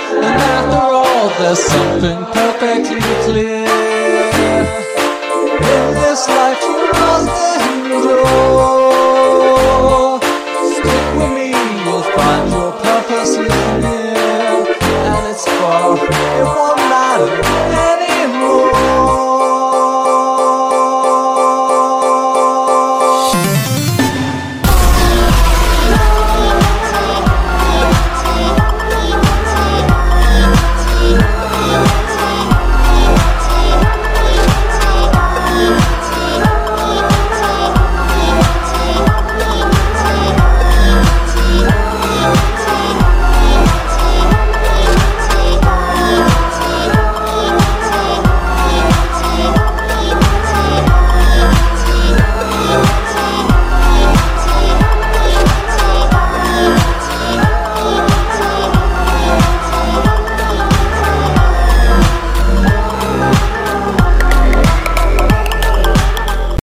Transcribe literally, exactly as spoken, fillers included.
And after all, there's something perfectly clear. In this life, you must